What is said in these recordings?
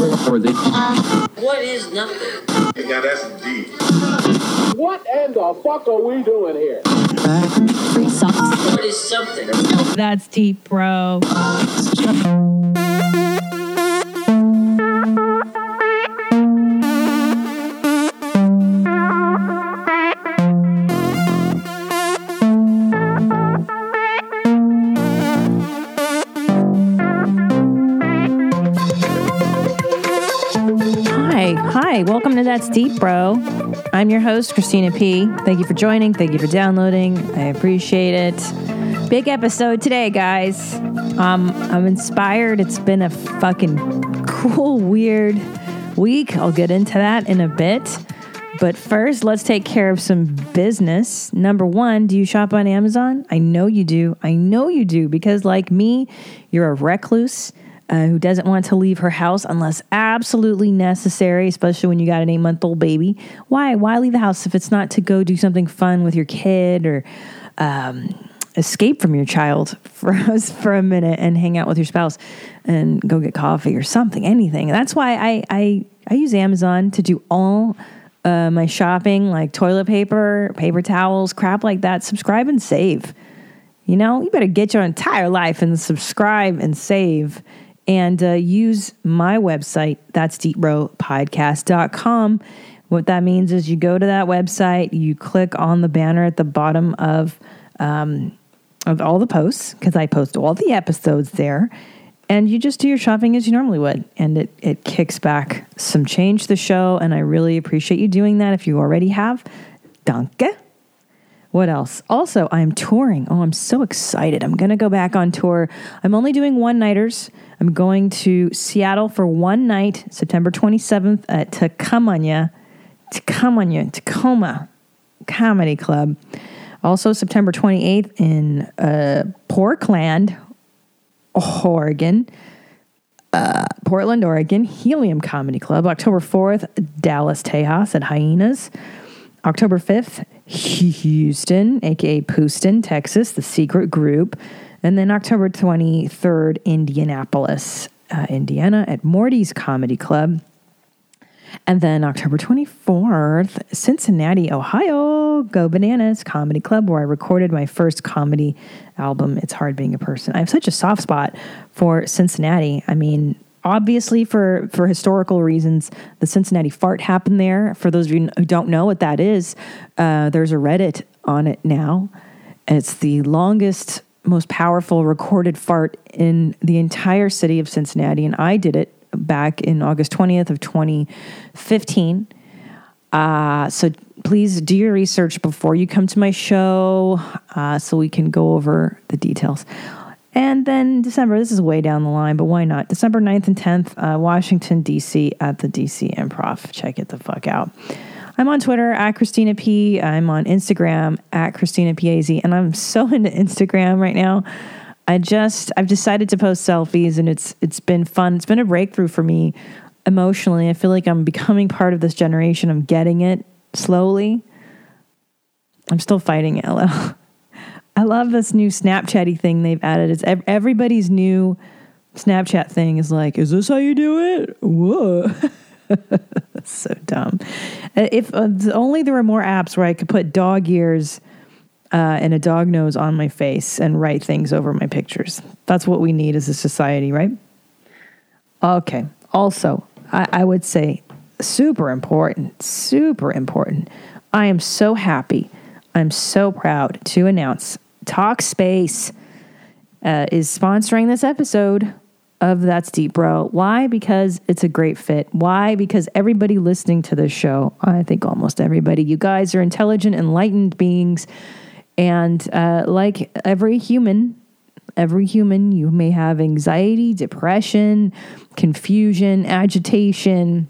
What is nothing? Now that's deep. What in the fuck are we doing here? What is something? That's deep, bro. Hi, welcome to That's Deep, Bro. I'm your host, Christina P. Thank you for joining. Thank you for downloading. I appreciate it. Big episode today, guys. I'm inspired. It's been a fucking cool, weird week. I'll get into that in a bit. But first, let's take care of some business. Number one, do you shop on Amazon? I know you do. I know you do because like me, you're a recluse who doesn't want to leave her house unless absolutely necessary, especially when you got an 8-month-old baby. Why leave the house if it's not to go do something fun with your kid or escape from your child for a minute and hang out with your spouse and go get coffee or something, anything. That's why I use Amazon to do all my shopping, like toilet paper, paper towels, crap like that. Subscribe and save. You know, you better get your entire life and subscribe and save. And use my website, that's deepbropodcast.com. What that means is you go to that website, you click on the banner at the bottom of all the posts, because I post all the episodes there, and you just do your shopping as you normally would. And it kicks back some change to the show, and I really appreciate you doing that. If you already have, danke. What else? Also, I'm touring. Oh, I'm so excited. I'm going to go back on tour. I'm only doing one-nighters. I'm going to Seattle for one night, September 27th at Tacoma Comedy Club. Also, September 28th in Portland, Oregon. Portland, Oregon, Helium Comedy Club. October 4th, Dallas Tejas at Hyenas. October 5th, Houston, a.k.a. Houston, Texas, The Secret Group. And then October 23rd, Indianapolis, Indiana, at Morty's Comedy Club. And then October 24th, Cincinnati, Ohio, Go Bananas Comedy Club, where I recorded my first comedy album, It's Hard Being a Person. I have such a soft spot for Cincinnati. I mean, obviously, for historical reasons, the Cincinnati fart happened there. For those of you who don't know what that is, there's a Reddit on it now. It's the longest, most powerful recorded fart in the entire city of Cincinnati, and I did it back in August 20th of 2015. So please do your research before you come to my show so we can go over the details. And then December, this is way down the line, but why not? December 9th and 10th, Washington, D.C. at the D.C. Improv. Check it the fuck out. I'm on Twitter at Christina P. I'm on Instagram at Christina PAZ. And I'm so into Instagram right now. I've decided to post selfies, and it's been fun. It's been a breakthrough for me emotionally. I feel like I'm becoming part of this generation. I'm getting it slowly. I'm still fighting it. I love this new Snapchatty thing they've added. It's everybody's new Snapchat thing is like, is this how you do it? Whoa. So dumb. If only there were more apps where I could put dog ears and a dog nose on my face and write things over my pictures. That's what we need as a society, right? Okay. Also, I would say super important. I am so happy. I'm so proud to announce Talkspace is sponsoring this episode of That's Deep Bro. Why? Because it's a great fit. Why? Because everybody listening to this show, I think almost everybody, you guys are intelligent, enlightened beings. And like every human, you may have anxiety, depression, confusion, agitation,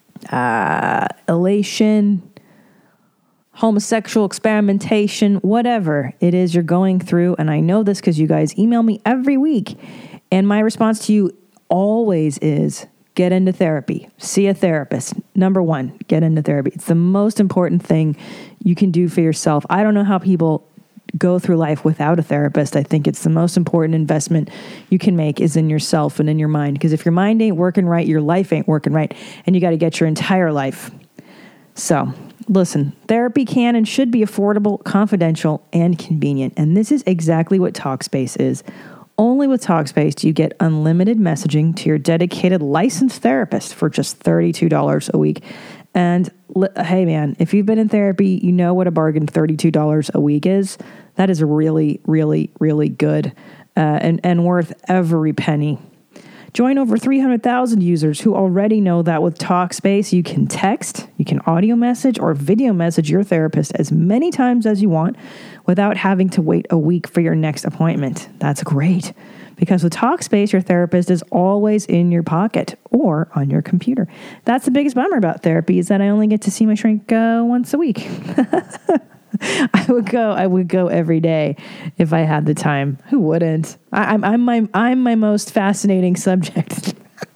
elation, homosexual experimentation, whatever it is you're going through. And I know this because you guys email me every week. And my response to you always is get into therapy. See a therapist. Number one, get into therapy. It's the most important thing you can do for yourself. I don't know how people go through life without a therapist. I think it's the most important investment you can make is in yourself and in your mind. Because if your mind ain't working right, your life ain't working right. And you got to get your entire life. So listen, therapy can and should be affordable, confidential, and convenient. And this is exactly what Talkspace is. Only with Talkspace do you get unlimited messaging to your dedicated licensed therapist for just $32 a week. And hey, man, if you've been in therapy, you know what a bargain $32 a week is. That is really, really, really good and worth every penny. Join over 300,000 users who already know that with Talkspace, you can text, you can audio message, or video message your therapist as many times as you want without having to wait a week for your next appointment. That's great. Because with Talkspace, your therapist is always in your pocket or on your computer. That's the biggest bummer about therapy is that I only get to see my shrink once a week. I would go every day if I had the time. Who wouldn't? I'm my most fascinating subject.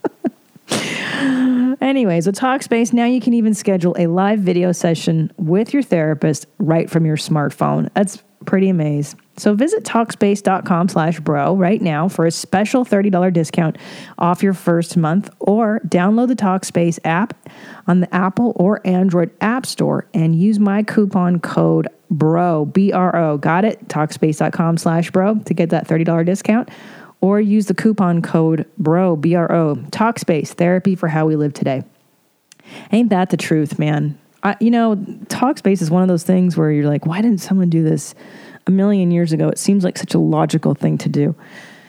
Anyways, with Talkspace, now you can even schedule a live video session with your therapist right from your smartphone. That's pretty amazing. So visit Talkspace.com/bro right now for a special $30 discount off your first month, or download the Talkspace app on the Apple or Android App Store and use my coupon code BRO, B-R-O. Got it? Talkspace.com/bro to get that $30 discount, or use the coupon code BRO, B-R-O. Talkspace, therapy for how we live today. Ain't that the truth, man? Talkspace is one of those things where you're like, why didn't someone do this a million years ago? It seems like such a logical thing to do.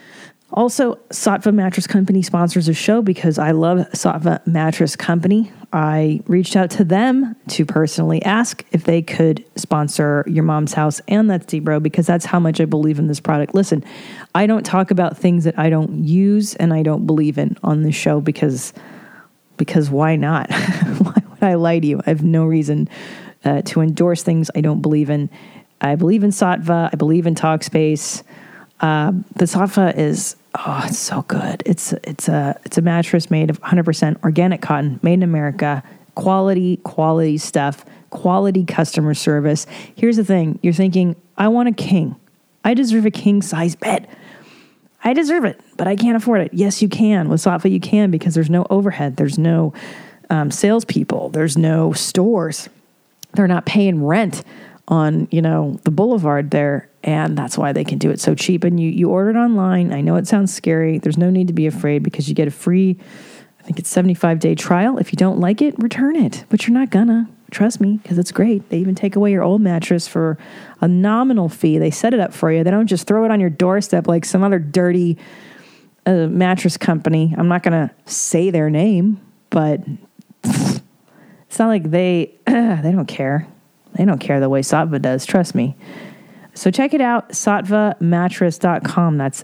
Also, Saatva Mattress Company sponsors the show because I love Saatva Mattress Company. I reached out to them to personally ask if they could sponsor Your Mom's House and That's Debro, because that's how much I believe in this product. Listen, I don't talk about things that I don't use and I don't believe in on this show because why not? Why would I lie to you? I have no reason to endorse things I don't believe in. I believe in Saatva. I believe in Talkspace. The Saatva is, it's so good. It's a mattress made of 100% organic cotton, made in America, quality stuff, quality customer service. Here's the thing. You're thinking, I want a king. I deserve a king size bed. I deserve it, but I can't afford it. Yes, you can. With Saatva, you can, because there's no overhead. There's no salespeople. There's no stores. They're not paying rent on, the boulevard there. And that's why they can do it so cheap. And you order it online. I know it sounds scary. There's no need to be afraid because you get a free, I think it's 75-day trial. If you don't like it, return it. But you're not gonna. Trust me, because it's great. They even take away your old mattress for a nominal fee. They set it up for you. They don't just throw it on your doorstep like some other dirty mattress company. I'm not going to say their name, but it's not like they don't care. They don't care the way Saatva does. Trust me. So check it out, SaatvaMattress.com. That's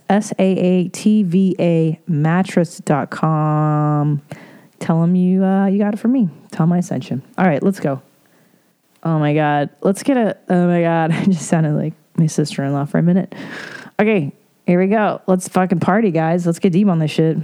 SAATVA mattress.com. Tell them you got it from me. Tell them I sent you. All right, let's go. Oh my God. I just sounded like my sister-in-law for a minute. Okay, here we go. Let's fucking party, guys. Let's get deep on this shit.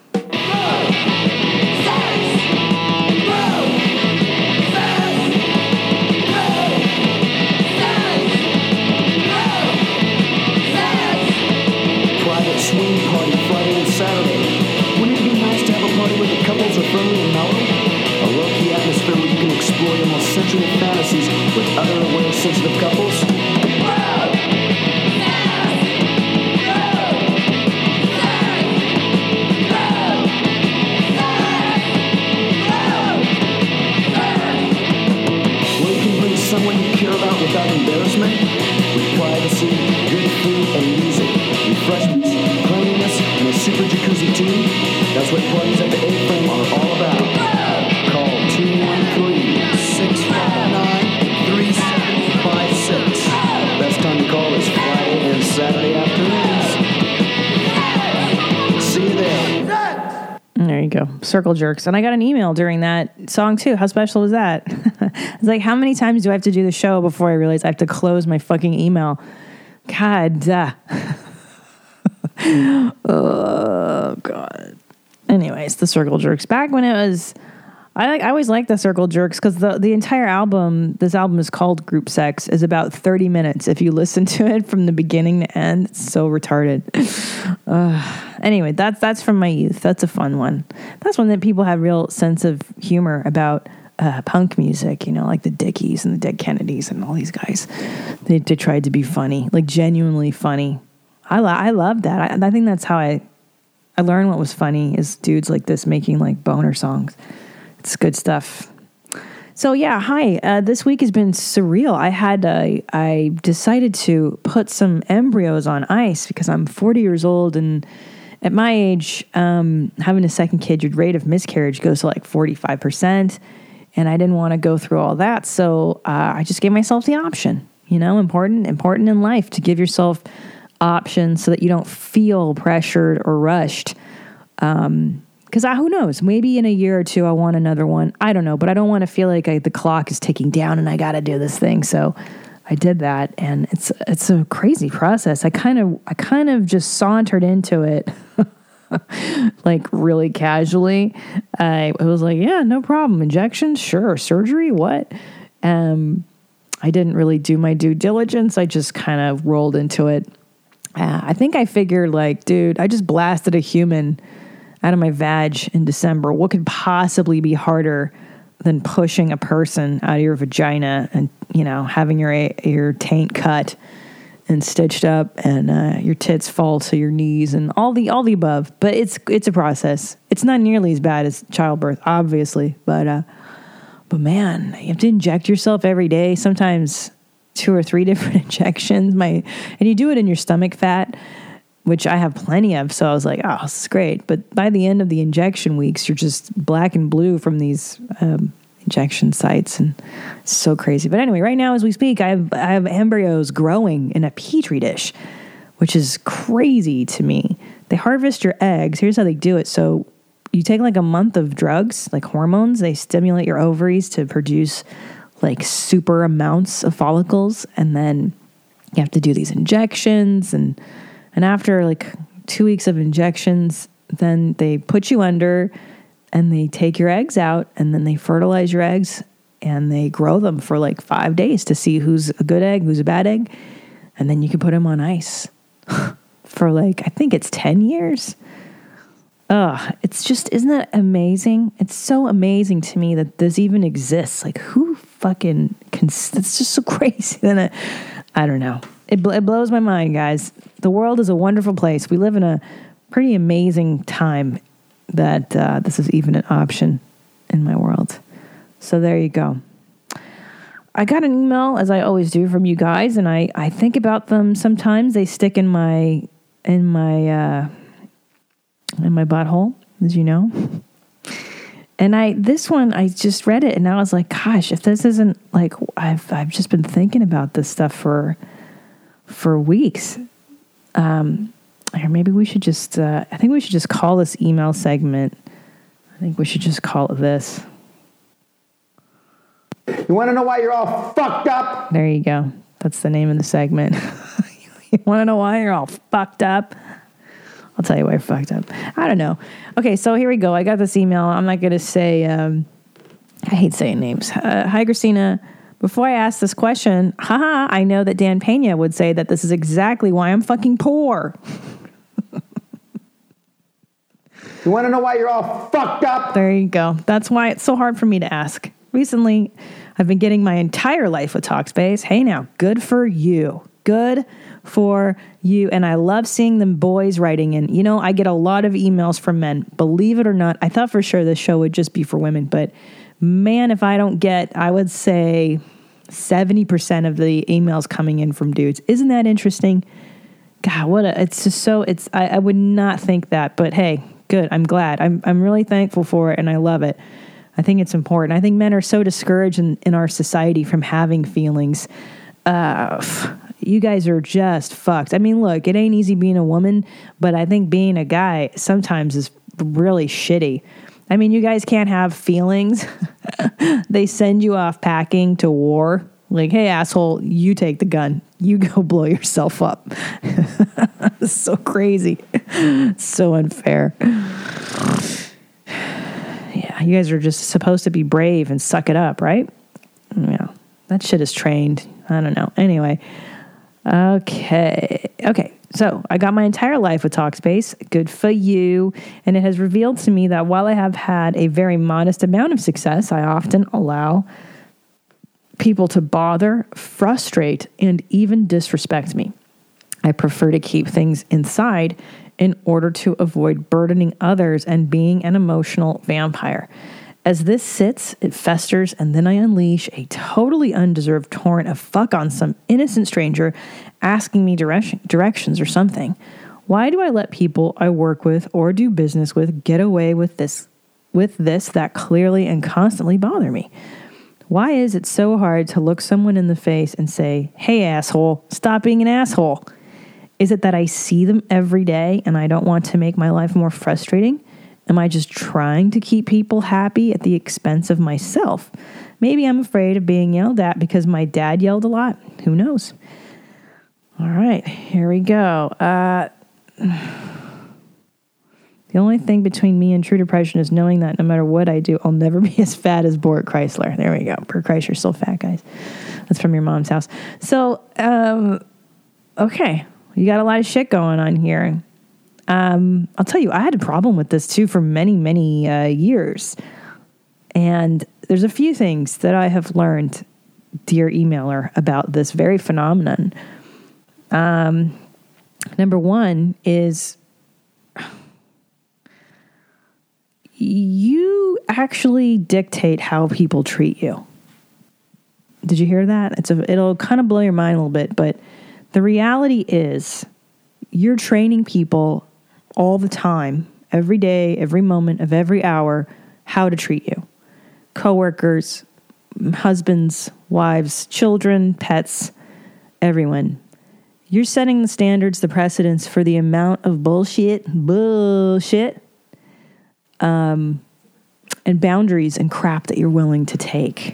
Swing party Friday and Saturday. Wouldn't it be nice to have a party where the couples are friendly and mellow? A low-key atmosphere where you can explore your most sensual fantasies with other aware, sensitive couples? Where you can bring someone you care about without embarrassment, with privacy, good food, and music, refreshments, cleanliness, and a super jacuzzi too. That's what parties at the A-Frame are all about. Call 213-659-3756. Best time to call is Friday and Saturday afternoons. See you there. There you go. Circle jerks. And I got an email during that song too. How special was that? It's like, how many times do I have to do the show before I realize I have to close my fucking email? God. Oh, God. Anyways, the circle jerks. Back when it was, I always like the Circle Jerks because the entire album, this album is called Group Sex, is about 30 minutes. If you listen to it from the beginning to end, it's so retarded. Anyway, that's from my youth. That's a fun one. That's one that people have real sense of humor about. Punk music, like the Dickies and the Dead Kennedys and all these guys. They tried to be funny, like genuinely funny. I love that. I think that's how I learned what was funny is dudes like this making like boner songs. It's good stuff. So yeah, hi. This week has been surreal. I decided to put some embryos on ice because I'm 40 years old, and at my age, having a second kid, your rate of miscarriage goes to like 45%. And I didn't want to go through all that. So I just gave myself the option, important in life to give yourself options so that you don't feel pressured or rushed. Because who knows, maybe in a year or two, I want another one. I don't know, but I don't want to feel like the clock is ticking down and I got to do this thing. So I did that, and it's a crazy process. I kind of just sauntered into it. Like really casually. I was like, yeah, no problem. Injections? Sure. Surgery? What? I didn't really do my due diligence. I just kind of rolled into it. I think I figured like, dude, I just blasted a human out of my vag in December. What could possibly be harder than pushing a person out of your vagina and, having your taint cut and stitched up, and your tits fall to your knees, and all the above. But it's a process. It's not nearly as bad as childbirth, obviously. But man, you have to inject yourself every day. Sometimes 2 or 3 different injections. And you do it in your stomach fat, which I have plenty of. So I was like, oh, this is great. But by the end of the injection weeks, you're just black and blue from these injection sites, and it's so crazy. But anyway, right now as we speak, I have embryos growing in a petri dish, which is crazy to me. They harvest your eggs. Here's how they do it. So you take like a month of drugs, like hormones. They stimulate your ovaries to produce like super amounts of follicles, and then you have to do these injections, and after like 2 weeks of injections, then they put you under. And they take your eggs out, and then they fertilize your eggs, and they grow them for like 5 days to see who's a good egg, who's a bad egg. And then you can put them on ice for like, I think it's 10 years. It's just, isn't that amazing? It's so amazing to me that this even exists. Like who fucking it's just so crazy. Then I don't know. It blows my mind, guys. The world is a wonderful place. We live in a pretty amazing time that this is even an option in my world. So there you go. I got an email, as I always do, from you guys, and I think about them sometimes. They stick in my butthole, as you know. And this one, I just read it, and I was like, gosh, if this isn't like, I've just been thinking about this stuff for weeks. Or maybe we should just, I think we should just call this email segment. I think we should just call it this. You want to know why you're all fucked up? There you go. That's the name of the segment. You want to know why you're all fucked up? I'll tell you why you're fucked up. I don't know. Okay, so here we go. I got this email. I'm not going to say, I hate saying names. Hi, Christina. Before I ask this question, I know that Dan Pena would say that this is exactly why I'm fucking poor. You want to know why you're all fucked up? There you go. That's why it's so hard for me to ask. Recently, I've been getting my entire life with Talkspace. Hey now, good for you. Good for you. And I love seeing them boys writing in. I get a lot of emails from men. Believe it or not, I thought for sure this show would just be for women. But man, if I don't get, I would say 70% of the emails coming in from dudes. Isn't that interesting? God, it's just so, I would not think that. But hey, good. I'm glad. I'm really thankful for it, and I love it. I think it's important. I think men are so discouraged in our society from having feelings. You guys are just fucked. I mean, look, it ain't easy being a woman, but I think being a guy sometimes is really shitty. I mean, you guys can't have feelings. They send you off packing to war. Like, hey, asshole, you take the gun. You go blow yourself up. It's so crazy. It's so unfair. Yeah. You guys are just supposed to be brave and suck it up, right? Yeah, that shit is trained. I don't know. Anyway, okay. So I got my entire life with Talkspace. Good for you. And it has revealed to me that while I have had a very modest amount of success, I often allow people to bother, frustrate, and even disrespect me. I prefer to keep things inside in order to avoid burdening others and being an emotional vampire. As this sits, it festers, and then I unleash a totally undeserved torrent of fuck on some innocent stranger asking me directions or something. Why do I let people I work with or do business with get away with this that clearly and constantly bother me? Why is it so hard to look someone in the face and say, hey, asshole, stop being an asshole? Is it that I see them every day and I don't want to make my life more frustrating? Am I just trying to keep people happy at the expense of myself? Maybe I'm afraid of being yelled at because my dad yelled a lot. Who knows? All right, here we go. The only thing between me and true depression is knowing that no matter what I do, I'll never be as fat as Bort Chrysler. There we go. Bort Chrysler's still fat, guys. That's from your mom's house. So, okay. You got a lot of shit going on here. I'll tell you, I had a problem with this too for many, many years. And there's a few things that I have learned, dear emailer, about this very phenomenon. Number one is you actually dictate how people treat you. Did you hear that? It'll kind of blow your mind a little bit, but the reality is you're training people all the time, every day, every moment of every hour, how to treat you. Coworkers, husbands, wives, children, pets, everyone. You're setting the standards, the precedents for the amount of bullshit, and boundaries and crap that you're willing to take.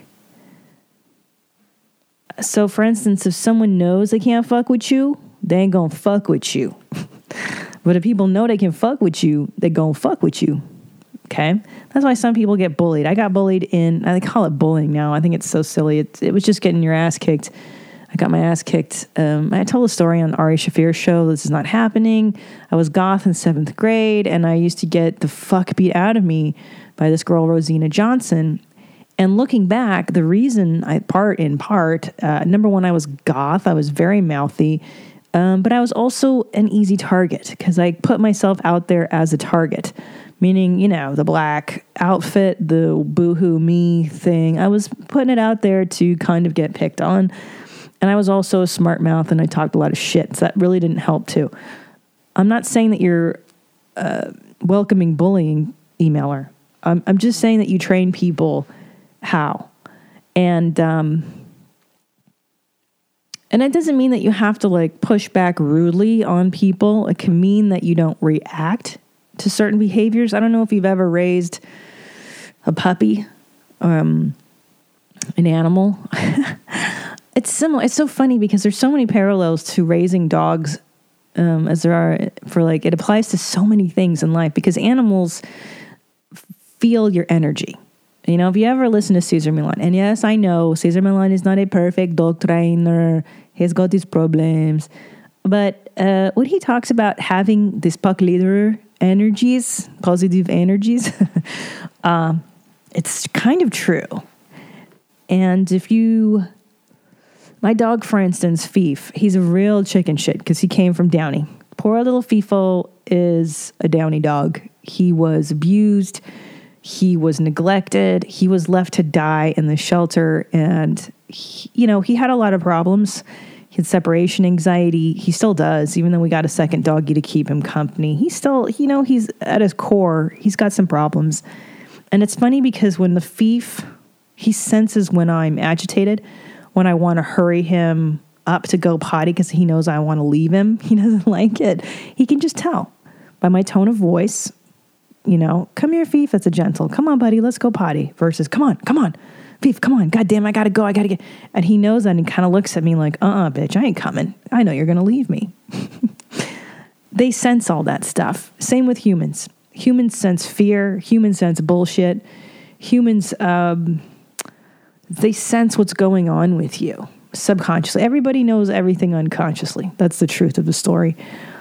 So, for instance, if someone knows they can't fuck with you, they ain't gonna fuck with you. But if people know they can fuck with you, they gonna fuck with you. Okay? That's why some people get bullied. I got bullied I call it bullying now. I think it's so silly. It was just getting your ass kicked. I got my ass kicked. I told a story on Ari Shaffir's show, This Is Not Happening. I was goth in 7th grade, and I used to get the fuck beat out of me by this girl, Rosina Johnson. And looking back, the reason number one, I was goth. I was very mouthy. But I was also an easy target because I put myself out there as a target, meaning, the black outfit, the boohoo me thing. I was putting it out there to kind of get picked on. And I was also a smart mouth and I talked a lot of shit. So that really didn't help too. I'm not saying that you're welcoming bullying, emailer. I'm just saying that you train people how. And it doesn't mean that you have to push back rudely on people. It can mean that you don't react to certain behaviors. I don't know if you've ever raised a puppy, an animal. It's similar. It's so funny because there's so many parallels to raising dogs as there are it applies to so many things in life because animals feel your energy. If you ever listen to Cesar Millan, and yes, I know Cesar Millan is not a perfect dog trainer. He's got his problems. But when he talks about having these pack leader energies, positive energies, it's kind of true. And my dog, for instance, Fief, he's a real chicken shit because he came from Downey. Poor little Fifo is a Downey dog. He was abused. He was neglected. He was left to die in the shelter. And, he had a lot of problems. He had separation anxiety. He still does, even though we got a second doggy to keep him company. He's still, he's at his core, he's got some problems. And it's funny because when the Fief, he senses when I'm agitated, when I want to hurry him up to go potty because he knows I want to leave him. He doesn't like it. He can just tell by my tone of voice. Come here, Fief. That's a gentle, come on, buddy, let's go potty. Versus, come on, Fief, come on. God damn, I gotta go. And he knows that and he kind of looks at me like, bitch, I ain't coming. I know you're going to leave me. They sense all that stuff. Same with humans. Humans sense fear. Humans sense bullshit. humans, they sense what's going on with you subconsciously. Everybody knows everything unconsciously. That's the truth of the story.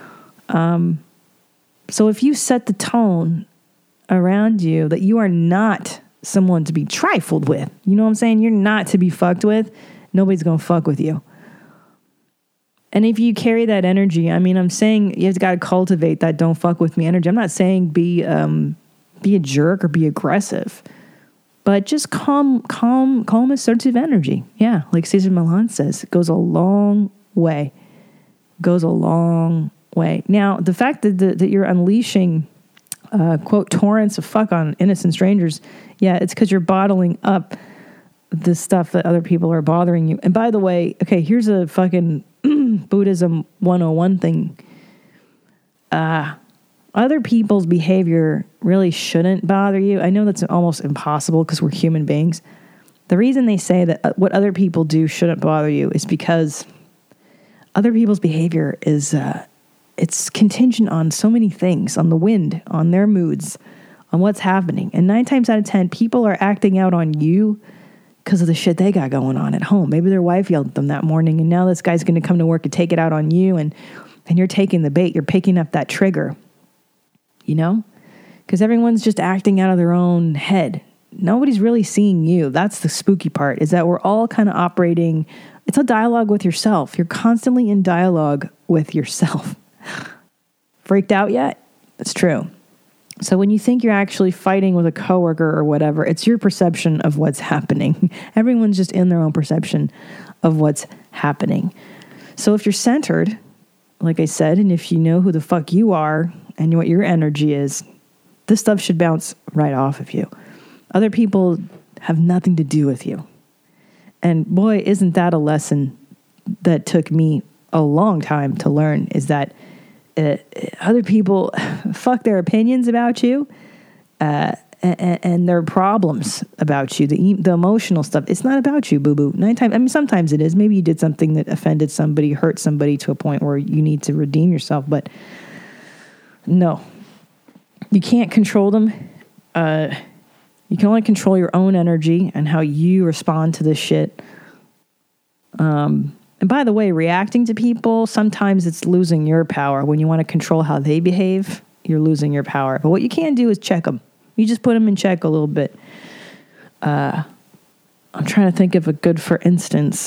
So if you set the tone around you that you are not someone to be trifled with, you know what I'm saying? You're not to be fucked with. Nobody's going to fuck with you. And if you carry that energy, I mean, I'm saying you've got to cultivate that don't fuck with me energy. I'm not saying be a jerk or be aggressive, but just calm, assertive energy. Yeah, like Cesar Millan says, it goes a long way. Goes a long way. Now, the fact that you're unleashing, quote, torrents of fuck on innocent strangers, yeah, it's because you're bottling up the stuff that other people are bothering you. And by the way, okay, here's a fucking Buddhism 101 thing. Other people's behavior really shouldn't bother you. I know that's almost impossible because we're human beings. The reason they say that what other people do shouldn't bother you is because other people's behavior is, it's contingent on so many things, on the wind, on their moods, on what's happening. And 9 times out of 10, people are acting out on you because of the shit they got going on at home. Maybe their wife yelled at them that morning, and now this guy's going to come to work and take it out on you, and you're taking the bait. You're picking up that trigger, you know? Because everyone's just acting out of their own head. Nobody's really seeing you. That's the spooky part, is that we're all kind of operating. It's a dialogue with yourself. You're constantly in dialogue with yourself. Freaked out yet? It's true. So when you think you're actually fighting with a coworker or whatever, it's your perception of what's happening. Everyone's just in their own perception of what's happening. So if you're centered, like I said, and if you know who the fuck you are and what your energy is, this stuff should bounce right off of you. Other people have nothing to do with you. And boy, isn't that a lesson that took me a long time to learn, is that other people fuck their opinions about you and their problems about you, the emotional stuff. It's not about you, boo-boo. 9 times, I mean, sometimes it is. Maybe you did something that offended somebody, hurt somebody to a point where you need to redeem yourself. But no, you can't control them. You can only control your own energy and how you respond to this shit. And by the way, reacting to people, sometimes it's losing your power. When you want to control how they behave, you're losing your power. But what you can do is check them. You just put them in check a little bit. I'm trying to think of a good for instance.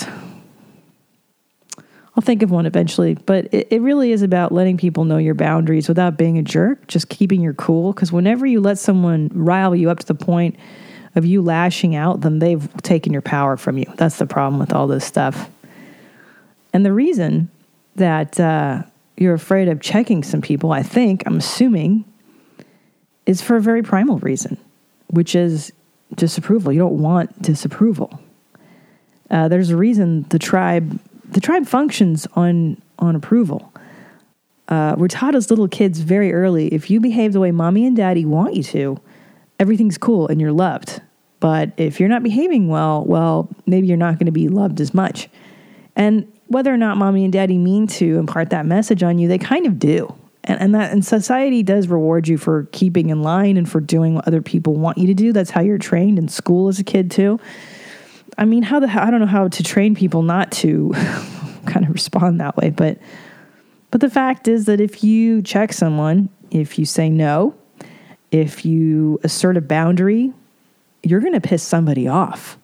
I'll think of one eventually. But it really is about letting people know your boundaries without being a jerk, just keeping your cool. Because whenever you let someone rile you up to the point of you lashing out, then they've taken your power from you. That's the problem with all this stuff. And the reason that you're afraid of checking some people, I'm assuming, is for a very primal reason, which is disapproval. You don't want disapproval. There's a reason the tribe functions on approval. We're taught as little kids very early, if you behave the way mommy and daddy want you to, everything's cool and you're loved. But if you're not behaving well, maybe you're not going to be loved as much. And whether or not mommy and daddy mean to impart that message on you, they kind of do. And society does reward you for keeping in line and for doing what other people want you to do. That's how you're trained in school as a kid too. I mean, I don't know how to train people not to kind of respond that way. But the fact is that if you check someone, if you say no, if you assert a boundary, you're going to piss somebody off.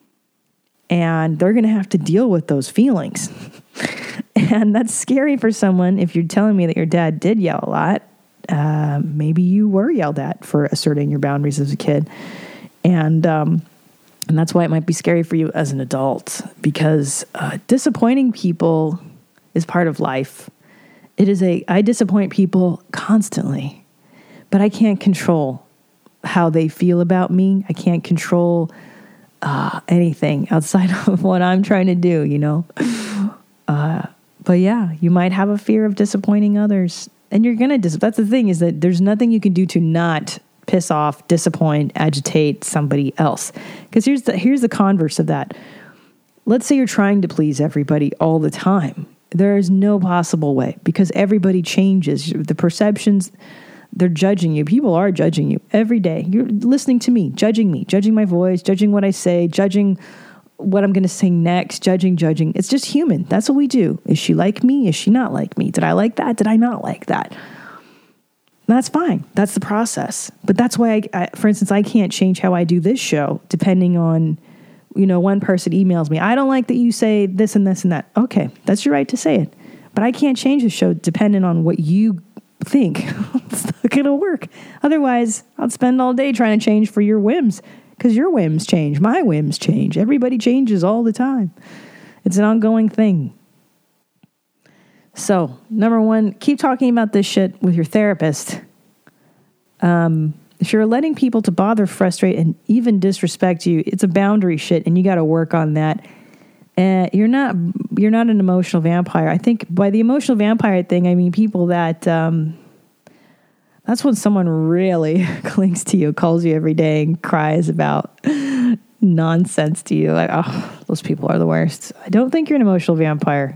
And they're going to have to deal with those feelings. And that's scary for someone. If you're telling me that your dad did yell a lot, maybe you were yelled at for asserting your boundaries as a kid. And that's why it might be scary for you as an adult, because disappointing people is part of life. I disappoint people constantly, but I can't control how they feel about me. I can't control anything outside of what I'm trying to do, you know? But yeah, you might have a fear of disappointing others, and you're going to that's the thing, is that there's nothing you can do to not piss off, disappoint, agitate somebody else. Because here's the converse of that. Let's say you're trying to please everybody all the time. There is no possible way, because everybody changes. The perceptions They're judging you. People are judging you every day. You're listening to me, judging my voice, judging what I say, judging what I'm going to say next, judging. It's just human. That's what we do. Is she like me? Is she not like me? Did I like that? Did I not like that? That's fine. That's the process. But that's why, for instance, I can't change how I do this show depending on, one person emails me. I don't like that you say this and this and that. Okay, that's your right to say it. But I can't change the show depending on what you think. It's not going to work. Otherwise, I'll spend all day trying to change for your whims. Because your whims change. My whims change. Everybody changes all the time. It's an ongoing thing. So, number one, keep talking about this shit with your therapist. If you're letting people to bother, frustrate, and even disrespect you, it's a boundary shit, and you got to work on that. You're not an emotional vampire. I think by the emotional vampire thing, I mean people that that's when someone really clings to you, calls you every day, and cries about nonsense to you. Like, oh, those people are the worst. I don't think you're an emotional vampire.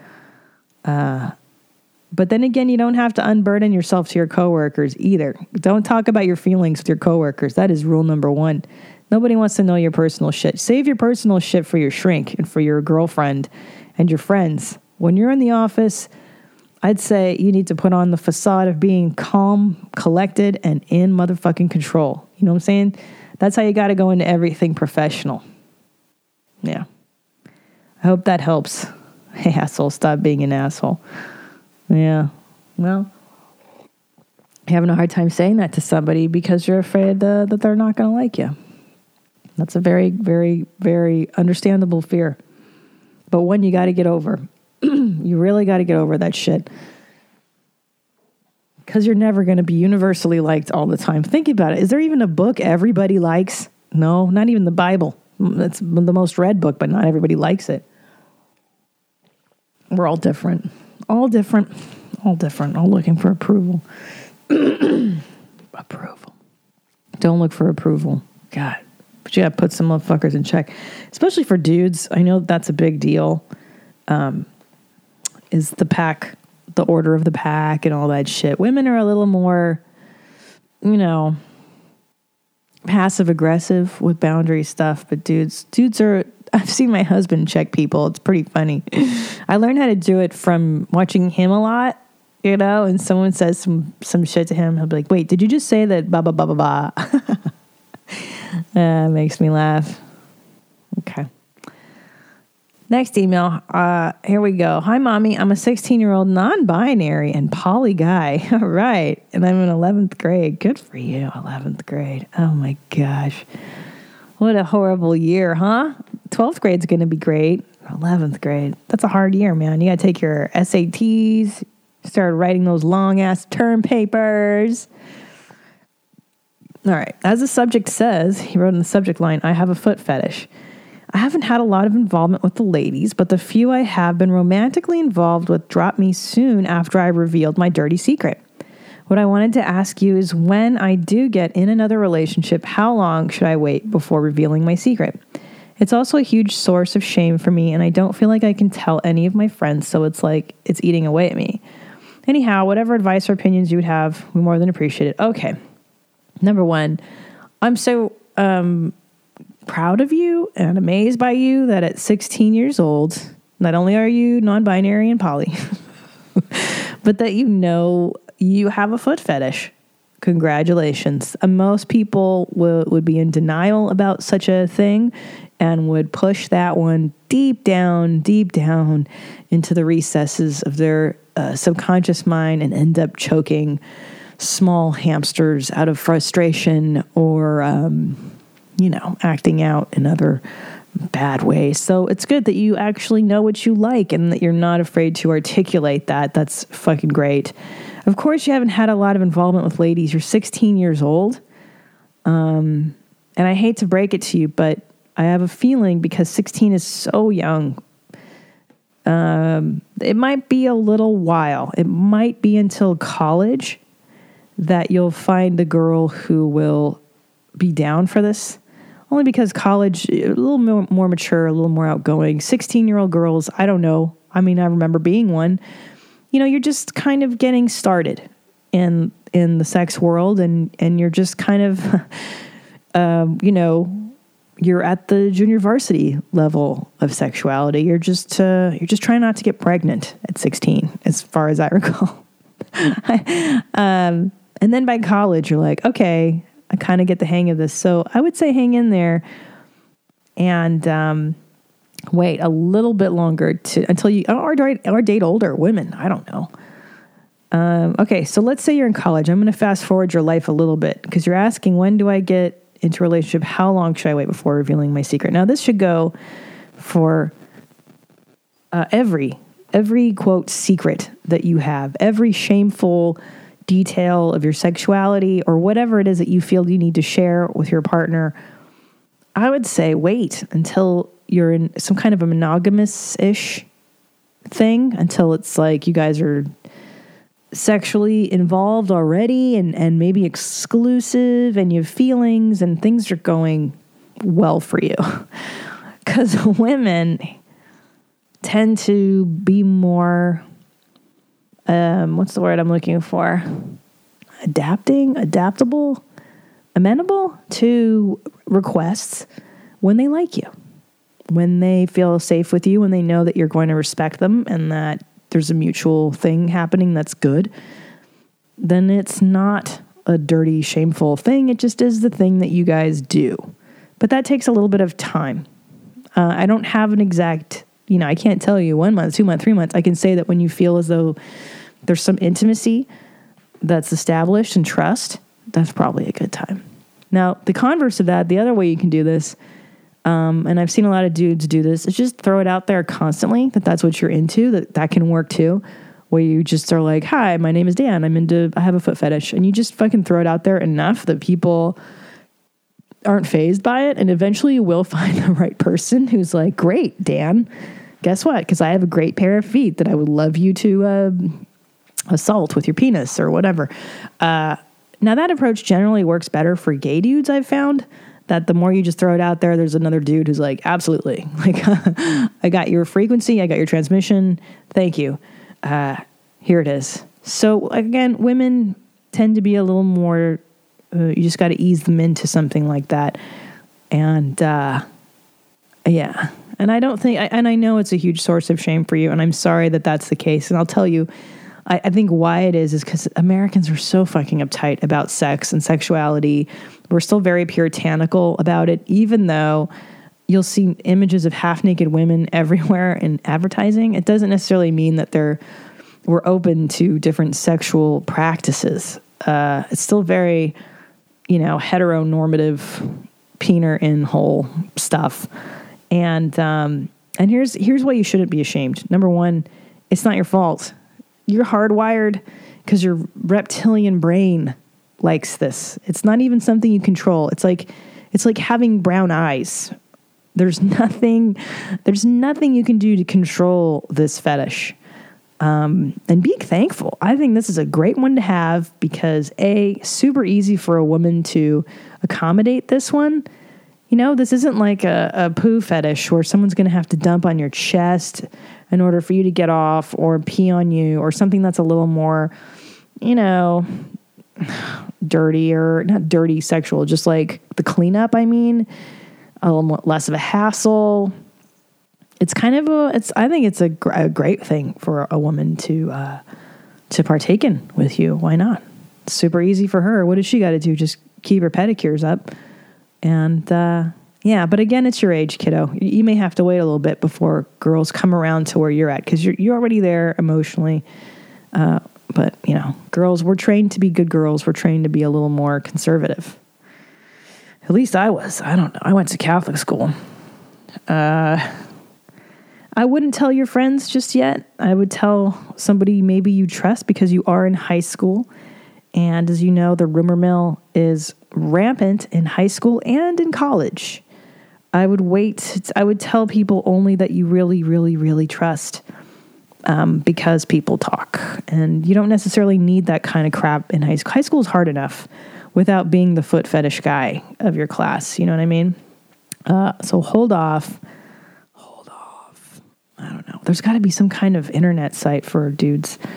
But then again, you don't have to unburden yourself to your coworkers either. Don't talk about your feelings with your coworkers. That is rule number one. Nobody wants to know your personal shit. Save your personal shit for your shrink and for your girlfriend and your friends. When you're in the office, I'd say you need to put on the facade of being calm, collected, and in motherfucking control. You know what I'm saying? That's how you got to go into everything professional. Yeah. I hope that helps. Hey, asshole, stop being an asshole. Yeah. Well, you're having a hard time saying that to somebody because you're afraid that they're not going to like you. That's a very, very, very understandable fear. But one you got to get over. You really got to get over that shit. Because you're never going to be universally liked all the time. Think about it. Is there even a book everybody likes? No, not even the Bible. It's the most read book, but not everybody likes it. We're all different. All different. All different. All looking for approval. Approval. Don't look for approval. God. But you got to put some motherfuckers in check. Especially for dudes. I know that's a big deal. Is the pack, the order of the pack and all that shit. Women are a little more, passive aggressive with boundary stuff. But dudes are, I've seen my husband check people. It's pretty funny. I learned how to do it from watching him a lot, and someone says some shit to him. He'll be like, wait, did you just say that blah, blah, blah, blah, blah? Makes me laugh. Okay. Next email. Here we go. Hi, Mommy. I'm a 16-year-old non-binary and poly guy. All right. And I'm in 11th grade. Good for you, 11th grade. Oh, my gosh. What a horrible year, huh? 12th grade's going to be great. 11th grade. That's a hard year, man. You got to take your SATs, start writing those long-ass term papers. All right. As the subject says, he wrote in the subject line, I have a foot fetish. I haven't had a lot of involvement with the ladies, but the few I have been romantically involved with dropped me soon after I revealed my dirty secret. What I wanted to ask you is when I do get in another relationship, how long should I wait before revealing my secret? It's also a huge source of shame for me, and I don't feel like I can tell any of my friends, so it's like it's eating away at me. Anyhow, whatever advice or opinions you would have, we more than appreciate it. Okay. Number one, I'm so proud of you and amazed by you that at 16 years old, not only are you non-binary and poly, but that you have a foot fetish. Congratulations. Most people would be in denial about such a thing and would push that one deep down into the recesses of their subconscious mind and end up choking small hamsters out of frustration or, acting out in other bad ways. So it's good that you actually know what you like and that you're not afraid to articulate that. That's fucking great. Of course, you haven't had a lot of involvement with ladies. You're 16 years old. And I hate to break it to you, but I have a feeling because 16 is so young, it might be a little while. It might be until college that you'll find the girl who will be down for this. Only because college, a little more mature, a little more outgoing. 16-year-old girls, I don't know. I mean, I remember being one. You're just kind of getting started. in the sex world, and you're just kind of, you're at the junior varsity level of sexuality. You're just trying not to get pregnant at 16, as far as I recall. And then by college, you're like, okay, I kind of get the hang of this. So I would say hang in there and wait a little bit longer until you or date older women. I don't know. Okay, so let's say you're in college. I'm going to fast forward your life a little bit because you're asking, when do I get into a relationship? How long should I wait before revealing my secret? Now, this should go for every quote secret that you have, every shameful detail of your sexuality or whatever it is that you feel you need to share with your partner. I would say wait until you're in some kind of a monogamous-ish thing, until it's like you guys are sexually involved already and maybe exclusive and you have feelings and things are going well for you. Because women tend to be more, what's the word I'm looking for? Adaptable, amenable to requests when they like you, when they feel safe with you, when they know that you're going to respect them and that there's a mutual thing happening that's good. Then it's not a dirty, shameful thing. It just is the thing that you guys do. But that takes a little bit of time. I don't have an exact, I can't tell you 1 month, 2 months, 3 months. I can say that when you feel as though there's some intimacy that's established and trust, that's probably a good time. Now, the converse of that, the other way you can do this, and I've seen a lot of dudes do this, is just throw it out there constantly that that's what you're into, that can work too, where you just are like, hi, my name is Dan, I have a foot fetish, and you just fucking throw it out there enough that people aren't fazed by it, and eventually you will find the right person who's like, great, Dan, guess what? Because I have a great pair of feet that I would love you to assault with your penis or whatever. Now that approach generally works better for gay dudes, I've found. That the more you just throw it out there, there's another dude who's like, absolutely. Like, I got your frequency, I got your transmission, thank you. Here it is. So again, women tend to be a little more, you just got to ease them into something like that. And yeah. And I don't think, and I know it's a huge source of shame for you, and I'm sorry that that's the case. And I'll tell you, I think why it is because Americans are so fucking uptight about sex and sexuality. We're still very puritanical about it, even though you'll see images of half-naked women everywhere in advertising. It doesn't necessarily mean that we're open to different sexual practices. It's still very, heteronormative, peener in hole stuff. And here's why you shouldn't be ashamed. Number one, it's not your fault. You're hardwired because your reptilian brain likes this. It's not even something you control. It's like having brown eyes. There's nothing you can do to control this fetish. And be thankful. I think this is a great one to have because super easy for a woman to accommodate this one. This isn't like a poo fetish where someone's going to have to dump on your chest in order for you to get off or pee on you or something that's a little more, dirty or not dirty sexual, just like the cleanup. I mean, a little less of a hassle. It's kind of I think it's a great thing for a woman to partake in with you. Why not? It's super easy for her. What does she got to do? Just keep her pedicures up. And, yeah, but again, it's your age, kiddo. You may have to wait a little bit before girls come around to where you're at because you're already there emotionally. But, girls, we're trained to be good girls. We're trained to be a little more conservative. At least I was. I don't know. I went to Catholic school. I wouldn't tell your friends just yet. I would tell somebody maybe you trust because you are in high school. And as you know, the rumor mill is rampant in high school and in college. I would wait. I would tell people only that you really, really, really trust because people talk. And you don't necessarily need that kind of crap in high school. High school is hard enough without being the foot fetish guy of your class. You know what I mean? So hold off. I don't know. There's got to be some kind of internet site for dudes.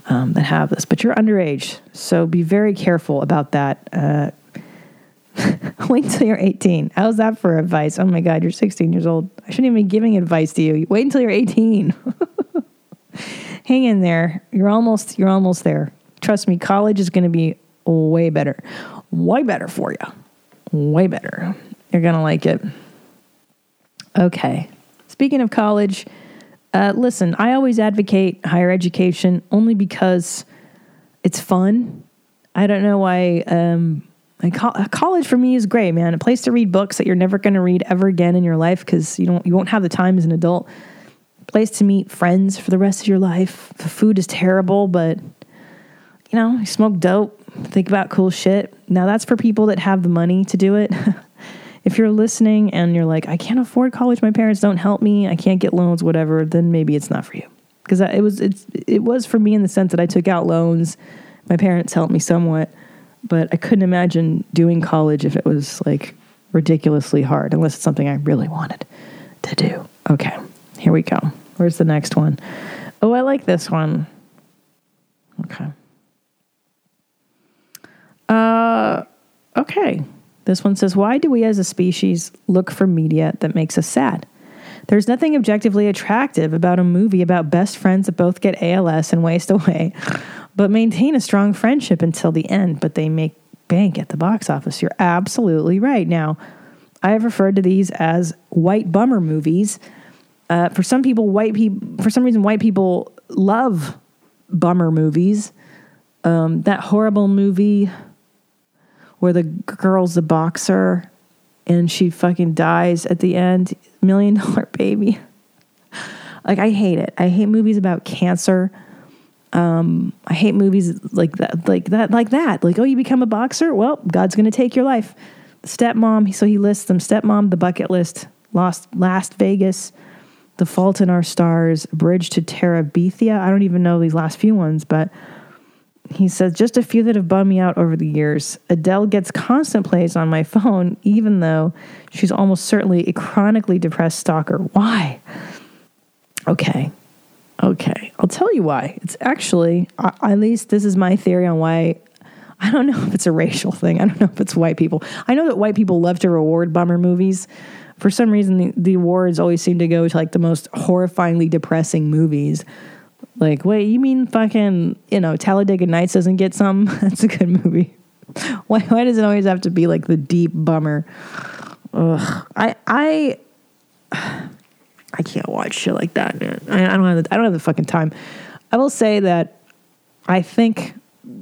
that have this, but you're underage, so be very careful about that. Wait until you're 18. How's that for advice? Oh my God, you're 16 years old. I shouldn't even be giving advice to you. Wait until you're 18. Hang in there. You're almost there. Trust me, college is going to be way better for you. Way better. You're going to like it. Okay. Speaking of college, listen, I always advocate higher education only because it's fun. I don't know why. College for me is great, man. A place to read books that you're never going to read ever again in your life because you won't have the time as an adult. A place to meet friends for the rest of your life. The food is terrible, but you smoke dope, think about cool shit. Now that's for people that have the money to do it. If you're listening and you're like, I can't afford college, my parents don't help me, I can't get loans, whatever, then maybe it's not for you. Because it was for me in the sense that I took out loans. My parents helped me somewhat, but I couldn't imagine doing college if it was like ridiculously hard, unless it's something I really wanted to do. Okay, here we go. Where's the next one? Oh, I like this one. Okay. Okay. This one says, why do we as a species look for media that makes us sad? There's nothing objectively attractive about a movie about best friends that both get ALS and waste away, but maintain a strong friendship until the end, but they make bank at the box office. You're absolutely right. Now, I have referred to these as white bummer movies. For some reason, white people love bummer movies. That horrible movie where the girl's a boxer and she fucking dies at the end, $1 Million Baby. Like, I hate it. I hate movies about cancer. I hate movies like that. Like, oh, you become a boxer? Well, God's going to take your life. Stepmom, so he lists them. Stepmom, The Bucket List, Last Vegas, The Fault in Our Stars, Bridge to Terabithia. I don't even know these last few ones, but he says, just a few that have bummed me out over the years. Adele gets constant plays on my phone, even though she's almost certainly a chronically depressed stalker. Why? Okay. I'll tell you why. It's actually, at least this is my theory on why. I don't know if it's a racial thing. I don't know if it's white people. I know that white people love to reward bummer movies. For some reason, the awards always seem to go to like the most horrifyingly depressing movies. Like, wait, you mean fucking, Talladega Nights doesn't get some? That's a good movie. Why does it always have to be like the deep bummer? Ugh. I can't watch shit like that, man. I don't have the fucking time. I will say that I think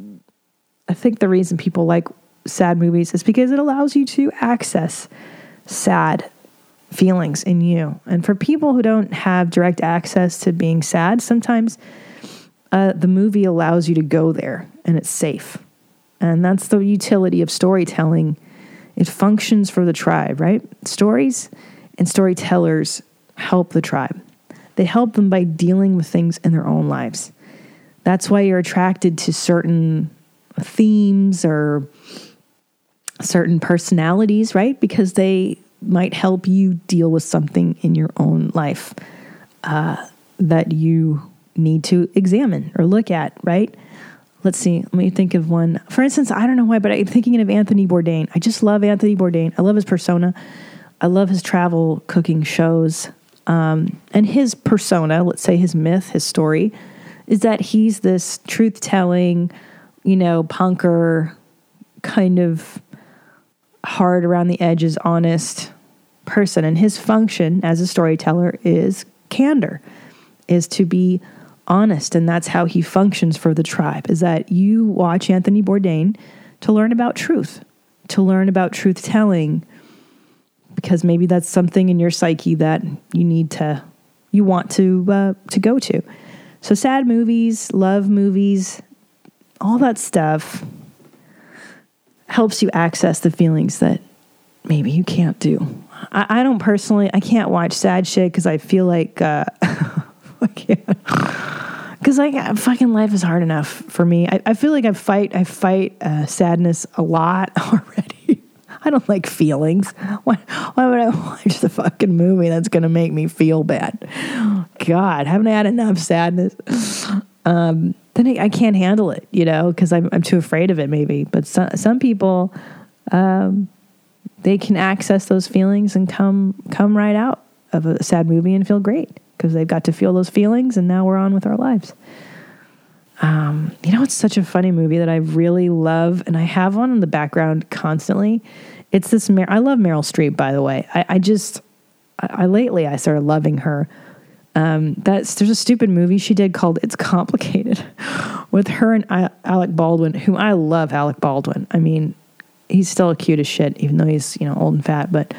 the reason people like sad movies is because it allows you to access sad feelings in you. And for people who don't have direct access to being sad, sometimes the movie allows you to go there and it's safe. And that's the utility of storytelling. It functions for the tribe, right? Stories and storytellers help the tribe. They help them by dealing with things in their own lives. That's why you're attracted to certain themes or certain personalities, right? Because they might help you deal with something in your own life that you need to examine or look at, right? Let's see. Let me think of one. For instance, I don't know why, but I'm thinking of Anthony Bourdain. I just love Anthony Bourdain. I love his persona. I love his travel cooking shows. And his persona, let's say his myth, his story, is that he's this truth-telling, punker, kind of hard around the edges, honest person. And his function as a storyteller is candor, is to be honest. And that's how he functions for the tribe, is that you watch Anthony Bourdain to learn about truth, to learn about truth-telling, because maybe that's something in your psyche that you want to go to. So sad movies, love movies, all that stuff helps you access the feelings that maybe you can't do. I don't personally, I can't watch sad shit because I feel like, I can't. Because fucking life is hard enough for me. I feel like I fight sadness a lot already. I don't like feelings. Why would I watch the fucking movie that's going to make me feel bad? God, haven't I had enough sadness? then I can't handle it, because I'm too afraid of it maybe. But some people, they can access those feelings and come right out of a sad movie and feel great because they've got to feel those feelings, and now we're on with our lives. It's such a funny movie that I really love, and I have on in the background constantly. It's this, I love Meryl Streep, by the way. Lately I started loving her. There's a stupid movie she did called It's Complicated with her and Alec Baldwin, who I love Alec Baldwin. I mean, he's still cute as shit, even though he's, old and fat. But,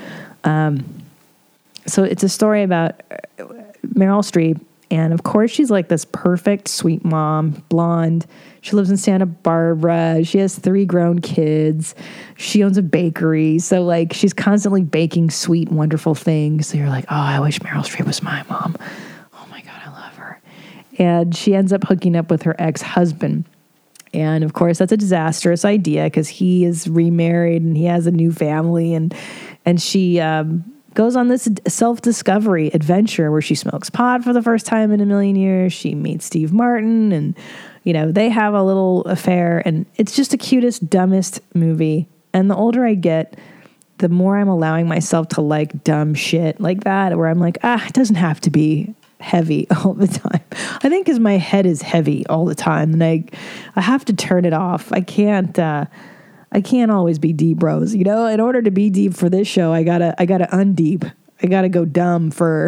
so it's a story about Meryl Streep. And of course, she's like this perfect, sweet mom, blonde. She lives in Santa Barbara. She has 3 grown kids. She owns a bakery. So like, she's constantly baking sweet, wonderful things. So you're like, oh, I wish Meryl Streep was my mom. Oh my God, I love her. And she ends up hooking up with her ex-husband. And of course, that's a disastrous idea because he is remarried and he has a new family. And she goes on this self-discovery adventure where she smokes pot for the first time in a million years. She meets Steve Martin and, they have a little affair. And it's just the cutest, dumbest movie. And the older I get, the more I'm allowing myself to like dumb shit like that, where I'm like, it doesn't have to be heavy all the time. I think because my head is heavy all the time, and I have to turn it off. I can't always be deep, bros. In order to be deep for this show, I gotta undeep. I gotta go dumb for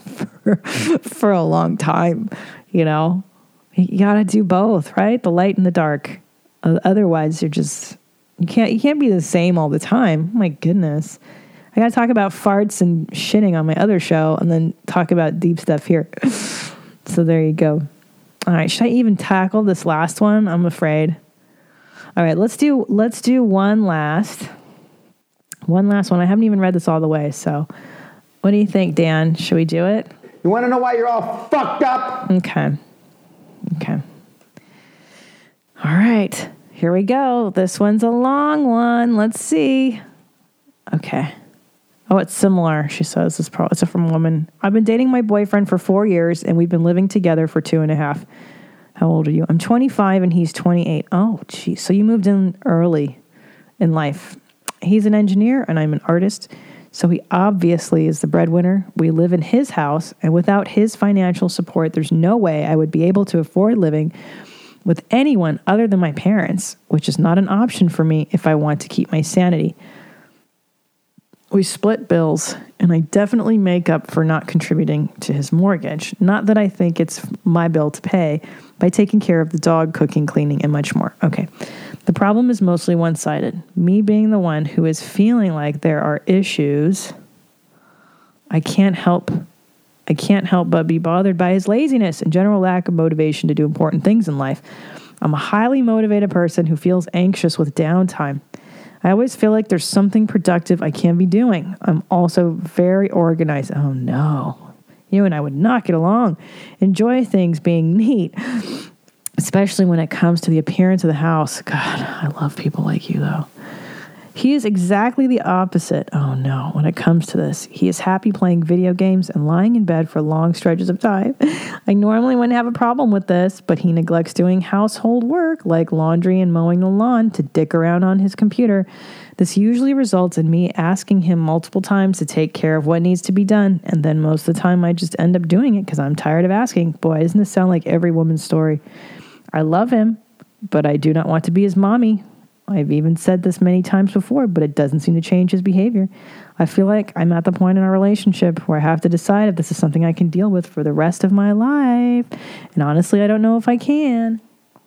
a long time. You gotta do both, right? The light and the dark. Otherwise, you can't be the same all the time. Oh my goodness. I gotta talk about farts and shitting on my other show and then talk about deep stuff here. So there you go. All right, should I even tackle this last one? I'm afraid. All right, let's do one last one. I haven't even read this all the way. So what do you think, Dan? Should we do it? You want to know why you're all fucked up? Okay. All right, here we go. This one's a long one. Let's see. Okay. Oh, it's similar, she says. It's from a woman. I've been dating my boyfriend for 4 years, and we've been living together for 2.5. How old are you? I'm 25, and he's 28. Oh, geez. So you moved in early in life. He's an engineer, and I'm an artist, so he obviously is the breadwinner. We live in his house, and without his financial support, there's no way I would be able to afford living with anyone other than my parents, which is not an option for me if I want to keep my sanity. We split bills, and I definitely make up for not contributing to his mortgage. Not that I think it's my bill to pay by taking care of the dog, cooking, cleaning, and much more. Okay. The problem is mostly one-sided. Me being the one who is feeling like there are issues, I can't help but be bothered by his laziness and general lack of motivation to do important things in life. I'm a highly motivated person who feels anxious with downtime. I always feel like there's something productive I can be doing. I'm also very organized. Oh no. You and I would not get along. Enjoy things being neat, especially when it comes to the appearance of the house. God, I love people like you though. He is exactly the opposite. Oh no, when it comes to this. He is happy playing video games and lying in bed for long stretches of time. I normally wouldn't have a problem with this, but he neglects doing household work like laundry and mowing the lawn to dick around on his computer. This usually results in me asking him multiple times to take care of what needs to be done, and then most of the time I just end up doing it because I'm tired of asking. Boy, doesn't this sound like every woman's story? I love him, but I do not want to be his mommy. I've even said this many times before, but it doesn't seem to change his behavior. I feel like I'm at the point in our relationship where I have to decide if this is something I can deal with for the rest of my life. And honestly, I don't know if I can.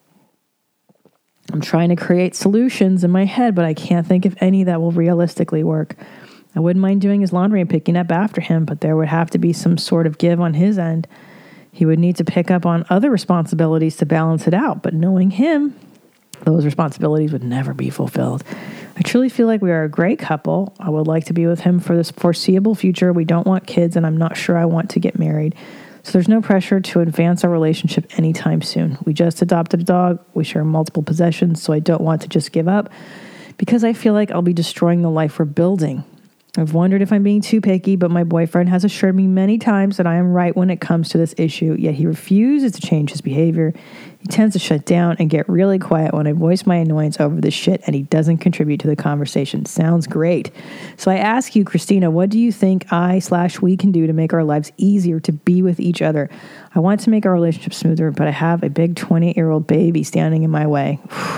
I'm trying to create solutions in my head, but I can't think of any that will realistically work. I wouldn't mind doing his laundry and picking up after him, but there would have to be some sort of give on his end. He would need to pick up on other responsibilities to balance it out, but knowing him, those responsibilities would never be fulfilled. I truly feel like we are a great couple. I would like to be with him for this foreseeable future. We don't want kids, and I'm not sure I want to get married. So there's no pressure to advance our relationship anytime soon. We just adopted a dog. We share multiple possessions, so I don't want to just give up because I feel like I'll be destroying the life we're building. I've wondered if I'm being too picky, but my boyfriend has assured me many times that I am right when it comes to this issue, yet he refuses to change his behavior. He tends to shut down and get really quiet when I voice my annoyance over this shit, and he doesn't contribute to the conversation. Sounds great. So I ask you, Christina, what do you think we can do to make our lives easier to be with each other? I want to make our relationship smoother, but I have a big 28-year-old baby standing in my way.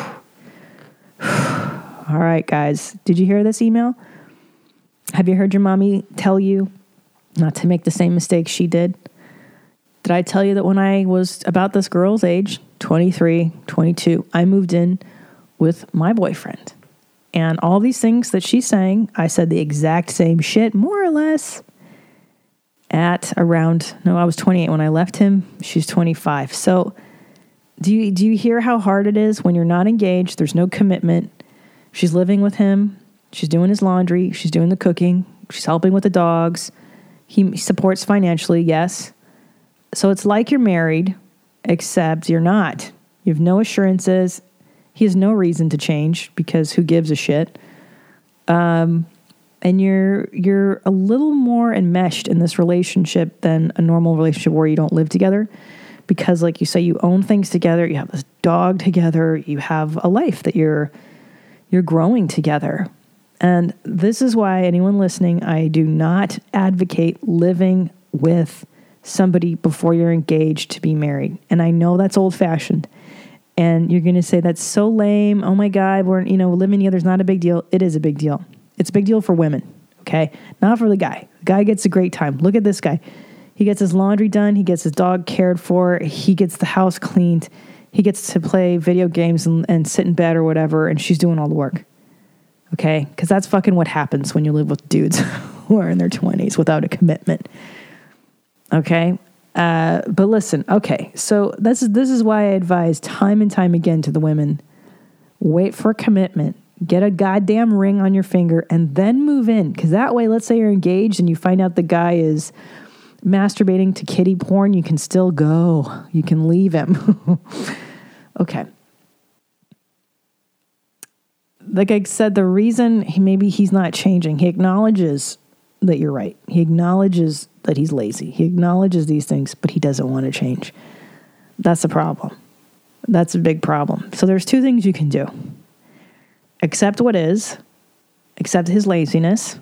All right, guys. Did you hear this email? Have you heard your mommy tell you not to make the same mistakes she did? Did I tell you that when I was about this girl's age, 23, 22, I moved in with my boyfriend? And all these things that she's saying, I said the exact same shit, more or less, I was 28 when I left him. She's 25. So do you hear how hard it is when you're not engaged? There's no commitment. She's living with him. She's doing his laundry. She's doing the cooking. She's helping with the dogs. He supports financially, yes. So it's like you're married, except you're not. You have no assurances. He has no reason to change because who gives a shit? And you're a little more enmeshed in this relationship than a normal relationship where you don't live together. Because like you say, you own things together. You have this dog together. You have a life that you're growing together. And this is why anyone listening, I do not advocate living with somebody before you're engaged to be married. And I know that's old-fashioned. And you're going to say, that's so lame. Oh my God, we're living together is not a big deal. It is a big deal. It's a big deal for women, okay? Not for the guy. The guy gets a great time. Look at this guy. He gets his laundry done. He gets his dog cared for. He gets the house cleaned. He gets to play video games and sit in bed or whatever, and she's doing all the work. Okay? Because that's fucking what happens when you live with dudes who are in their 20s without a commitment. Okay? But listen, okay, so this is why I advise time and time again to the women, wait for a commitment, get a goddamn ring on your finger, and then move in. Because that way, let's say you're engaged and you find out the guy is masturbating to kiddie porn, you can still go. You can leave him. Okay. Like I said, the reason he's not changing, he acknowledges that you're right. He acknowledges that he's lazy. He acknowledges these things, but he doesn't want to change. That's a problem. That's a big problem. So there's two things you can do. Accept what is, accept his laziness,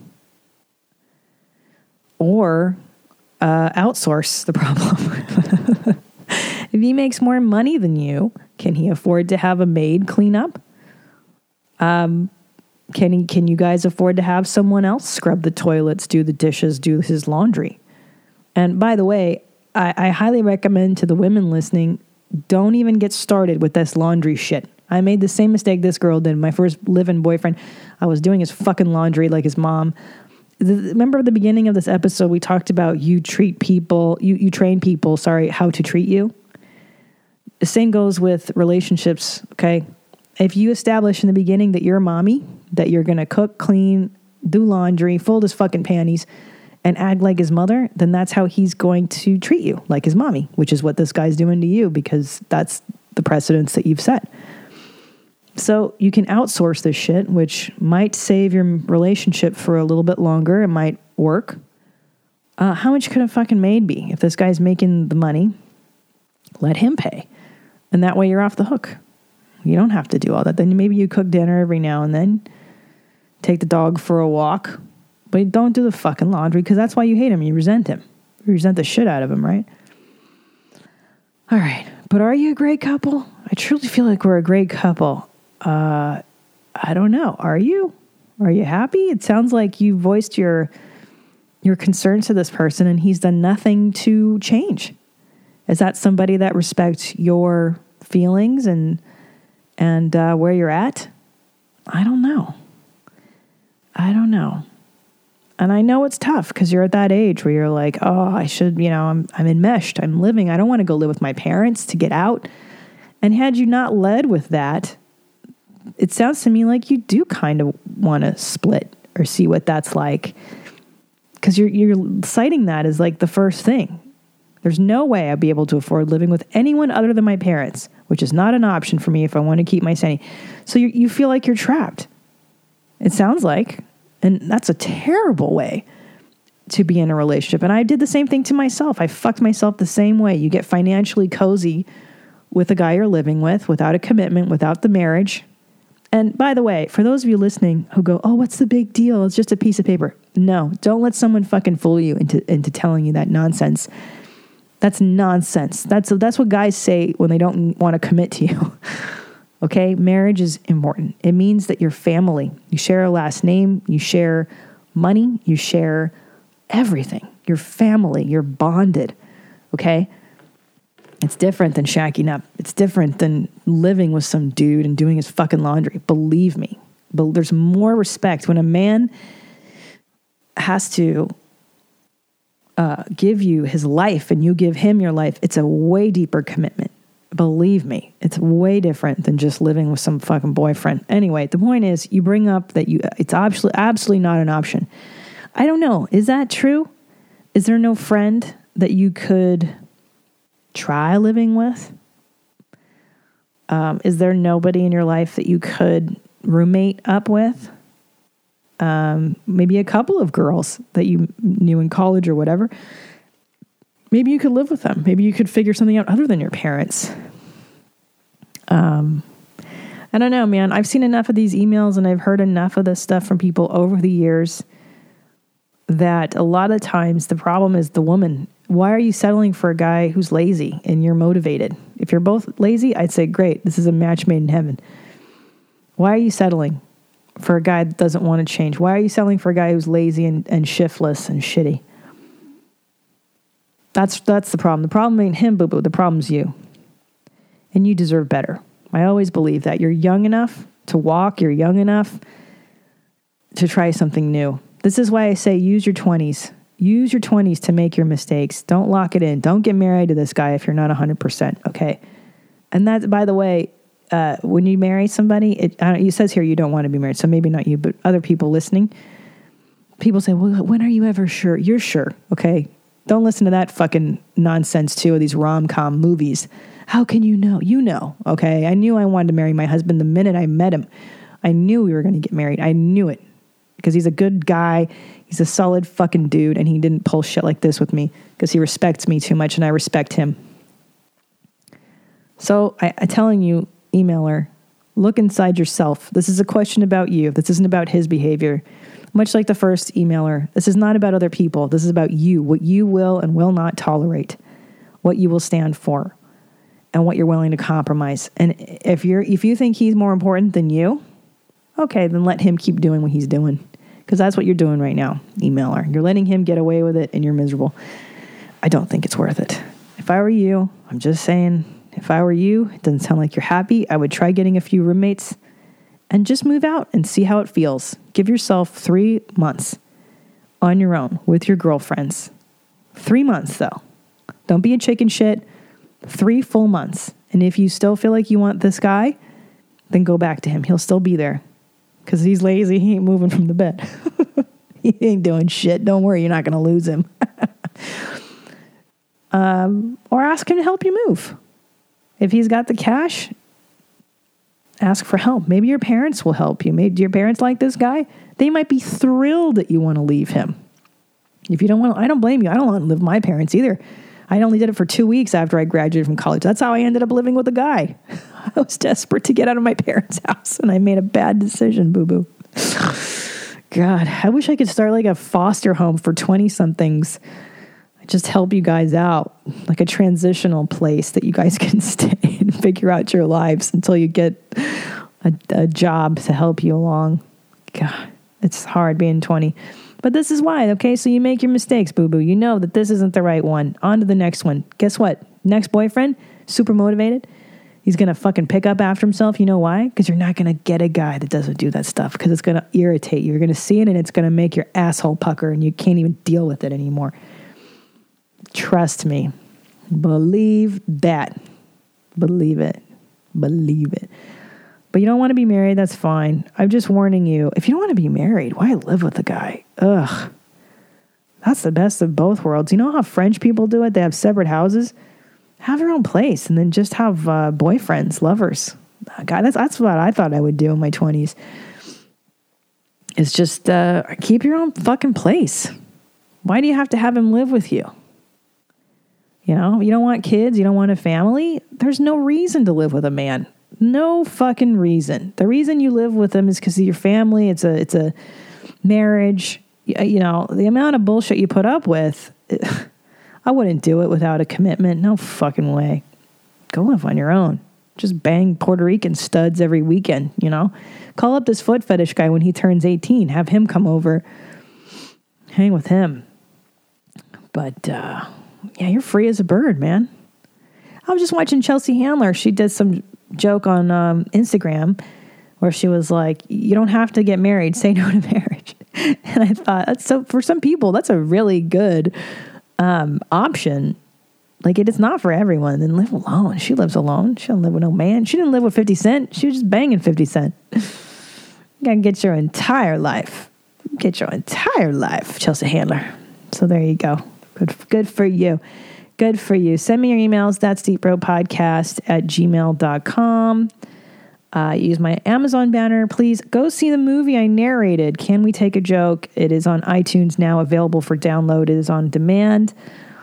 or outsource the problem. If he makes more money than you, can he afford to have a maid clean up? Can you guys afford to have someone else scrub the toilets, do the dishes, do his laundry? And by the way, I highly recommend to the women listening, don't even get started with this laundry shit. I made the same mistake this girl did. My first live-in boyfriend, I was doing his fucking laundry like his mom. Remember at the beginning of this episode, we talked about you train people, how to treat you. The same goes with relationships, okay? If you establish in the beginning that you're a mommy, that you're going to cook, clean, do laundry, fold his fucking panties, and act like his mother, then that's how he's going to treat you, like his mommy, which is what this guy's doing to you because that's the precedence that you've set. So you can outsource this shit, which might save your relationship for a little bit longer. It might work. How much could a fucking maid be? If this guy's making the money, let him pay. And that way you're off the hook. You don't have to do all that. Then maybe you cook dinner every now and then. Take the dog for a walk. But don't do the fucking laundry because that's why you hate him. You resent him. You resent the shit out of him, right? All right. But are you a great couple? I truly feel like we're a great couple. I don't know. Are you? Are you happy? It sounds like you voiced your concerns to this person and he's done nothing to change. Is that somebody that respects your feelings and where you're at? I don't know. And I know it's tough because you're at that age where you're like, oh, I should, I'm enmeshed. I'm living. I don't want to go live with my parents to get out. And had you not led with that, it sounds to me like you do kind of want to split or see what that's like. Because you're citing that as like the first thing. There's no way I'd be able to afford living with anyone other than my parents, which is not an option for me if I want to keep my sanity. So you feel like you're trapped. It sounds like. And that's a terrible way to be in a relationship. And I did the same thing to myself. I fucked myself the same way. You get financially cozy with the guy you're living with without a commitment, without the marriage. And by the way, for those of you listening who go, oh, what's the big deal? It's just a piece of paper. No, don't let someone fucking fool you into telling you that nonsense. That's nonsense. That's what guys say when they don't want to commit to you. Okay? Marriage is important. It means that you're family. You share a last name. You share money. You share everything. You're family. You're bonded. Okay? It's different than shacking up. It's different than living with some dude and doing his fucking laundry. Believe me. But there's more respect when a man has to give you his life and you give him your life. It's a way deeper commitment. Believe me. It's way different than just living with some fucking boyfriend. Anyway, the point is, you bring up that it's absolutely not an option. I don't know. Is that true? Is there no friend that you could try living with? Is there nobody in your life that you could roommate up with? Maybe a couple of girls that you knew in college or whatever. Maybe you could live with them. Maybe you could figure something out other than your parents. I don't know, man. I've seen enough of these emails and I've heard enough of this stuff from people over the years that a lot of times the problem is the woman. Why are you settling for a guy who's lazy and you're motivated? If you're both lazy, I'd say, great, this is a match made in heaven. Why are you settling for a guy that doesn't want to change? Why are you settling for a guy who's lazy and shiftless and shitty? That's the problem. The problem ain't him, boo-boo. The problem's you. And you deserve better. I always believe that. You're young enough to walk. You're young enough to try something new. This is why I say use your 20s. Use your 20s to make your mistakes. Don't lock it in. Don't get married to this guy if you're not 100%, okay? And that, by the way, when you marry somebody, it says here you don't want to be married, so maybe not you, but other people listening. People say, well, when are you ever sure? You're sure, okay? Don't listen to that fucking nonsense, too, of these rom-com movies. How can you know? You know, okay? I knew I wanted to marry my husband the minute I met him. I knew we were going to get married. I knew it. Because he's a good guy. He's a solid fucking dude, and he didn't pull shit like this with me because he respects me too much, and I respect him. So I'm telling you, emailer, look inside yourself. This is a question about you. This isn't about his behavior. Much like the first emailer, this is not about other people. This is about you, what you will and will not tolerate, what you will stand for, and what you're willing to compromise. And if you think he's more important than you, okay, then let him keep doing what he's doing. Because that's what you're doing right now, emailer. You're letting him get away with it and you're miserable. I don't think it's worth it. If I were you, I'm just saying, if I were you, it doesn't sound like you're happy. I would try getting a few roommates and just move out and see how it feels. Give yourself 3 months on your own with your girlfriends. 3 months, though. Don't be a chicken shit. 3 full months. And if you still feel like you want this guy, then go back to him. He'll still be there. Because he's lazy, he ain't moving from the bed. He ain't doing shit. Don't worry, you're not going to lose him. Or ask him to help you move. If he's got the cash, ask for help. Maybe your parents will help you. Maybe do your parents like this guy? They might be thrilled that you want to leave him. If you don't want to, I don't blame you. I don't want to live with my parents either. I only did it for 2 weeks after I graduated from college. That's how I ended up living with a guy. I was desperate to get out of my parents' house, and I made a bad decision, boo-boo. God, I wish I could start like a foster home for 20-somethings. Just help you guys out, like a transitional place that you guys can stay and figure out your lives until you get a job to help you along. God, it's hard being 20. But this is why, okay? So you make your mistakes, boo-boo. You know that this isn't the right one. On to the next one. Guess what? Next boyfriend, super motivated. He's going to fucking pick up after himself. You know why? Because you're not going to get a guy that doesn't do that stuff because it's going to irritate you. You're going to see it and it's going to make your asshole pucker and you can't even deal with it anymore. Trust me. Believe that. Believe it. Believe it. But you don't want to be married, that's fine. I'm just warning you. If you don't want to be married, why live with a guy? Ugh. That's the best of both worlds. You know how French people do it? They have separate houses. Have their own place and then just have boyfriends, lovers. God, that's what I thought I would do in my 20s. is just keep your own fucking place. Why do you have to have him live with you? You know, you don't want kids, you don't want a family. There's no reason to live with a man. No fucking reason. The reason you live with him is because of your family. It's a marriage. You know, the amount of bullshit you put up with, I wouldn't do it without a commitment. No fucking way. Go live on your own. Just bang Puerto Rican studs every weekend, you know? Call up this foot fetish guy when he turns 18. Have him come over. Hang with him. But, yeah, you're free as a bird, man. I was just watching Chelsea Handler. She did some joke on Instagram where she was like, you don't have to get married. Say no to marriage. And I thought, that's so, for some people, that's a really good option. Like, it is not for everyone. Then live alone. She lives alone. She don't live with no man. She didn't live with 50 Cent. She was just banging 50 Cent. You got to get your entire life. Get your entire life, Chelsea Handler. So there you go. Good for you. Good for you. Send me your emails. That's deepbropodcast@gmail.com. Use my Amazon banner. Please go see the movie I narrated, Can We Take a Joke? It is on iTunes now, available for download. It is on demand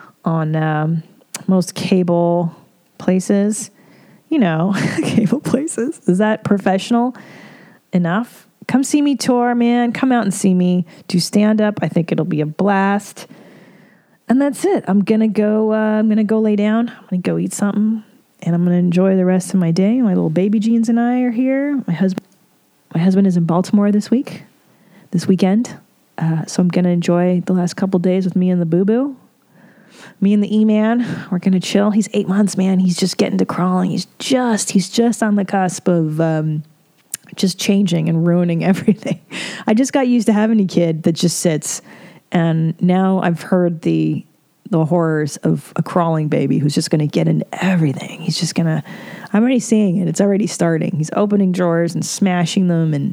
on most cable places. You know, cable places. Is that professional enough? Come see me tour, man. Come out and see me do stand-up. I think it'll be a blast. And that's it. I'm gonna go lay down. I'm gonna go eat something, and I'm gonna enjoy the rest of my day. My little baby jeans and I are here. My husband is in Baltimore this weekend. So I'm gonna enjoy the last couple days with me and the boo-boo. Me and the E-Man, we're gonna chill. He's 8 months, man. He's just getting to crawling. He's just on the cusp of just changing and ruining everything. I just got used to having a kid that just sits. And now I've heard the horrors of a crawling baby who's just going to get into everything. He's just going to, I'm already seeing it. It's already starting. He's opening drawers and smashing them. And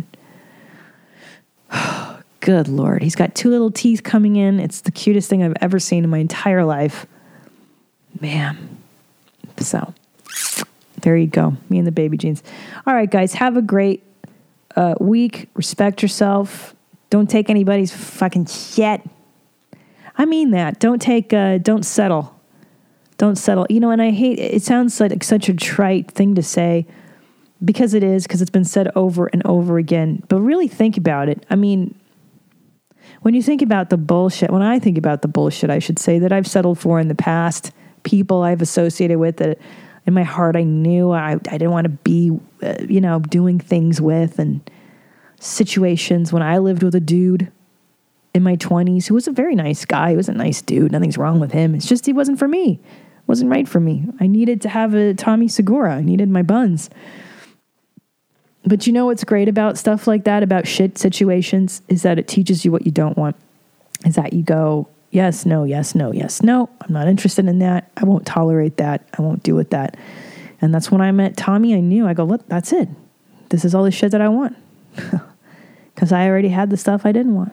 good Lord, he's got 2 little teeth coming in. It's the cutest thing I've ever seen in my entire life. Man. So there you go. Me and the baby jeans. All right, guys, have a great week. Respect yourself. Don't take anybody's fucking shit. I mean that. Don't settle. Don't settle. You know, and I hate, it sounds like such a trite thing to say, because it is, because it's been said over and over again. But really think about it. I mean, when you think about the bullshit, when I think about the bullshit, I should say, that I've settled for in the past, people I've associated with that in my heart I knew I didn't want to be, doing things with, and situations when I lived with a dude in my 20s who was a very nice guy. He was a nice dude. Nothing's wrong with him. It's just he wasn't for me. Wasn't right for me. I needed to have a Tommy Segura. I needed my buns. But you know what's great about stuff like that, about shit situations, is that it teaches you what you don't want. Is that you go, yes, no, yes, no, yes, no. I'm not interested in that. I won't tolerate that. I won't deal with that. And that's when I met Tommy. I knew, I go, look, that's it. This is all the shit that I want. Because I already had the stuff I didn't want.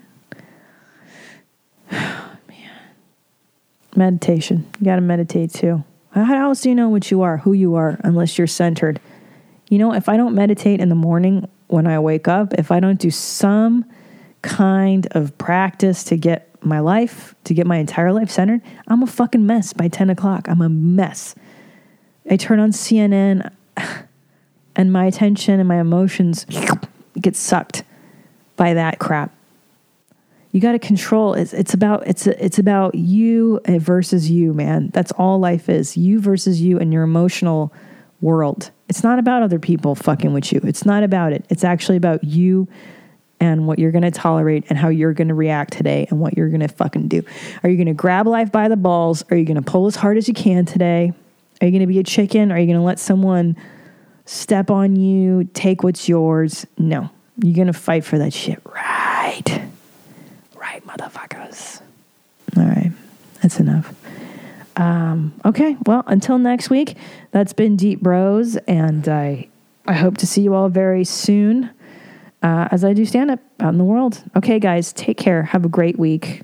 Man. Meditation. You got to meditate too. How else do you know what you are, who you are, unless you're centered? You know, if I don't meditate in the morning when I wake up, if I don't do some kind of practice to get my life, to get my entire life centered, I'm a fucking mess by 10 o'clock. I'm a mess. I turn on CNN and my attention and my emotions get sucked by that crap. You got to control. It's about you versus you, man. That's all life is. You versus you and your emotional world. It's not about other people fucking with you. It's not about it. It's actually about you and what you're going to tolerate and how you're going to react today and what you're going to fucking do. Are you going to grab life by the balls? Are you going to pull as hard as you can today? Are you going to be a chicken? Are you going to let someone step on you, take what's yours? No. You're going to fight for that shit. Right. Right, motherfuckers. All right. That's enough. Okay. Well, until next week, that's been Deep Bros. And I hope to see you all very soon as I do stand up out in the world. Okay, guys. Take care. Have a great week.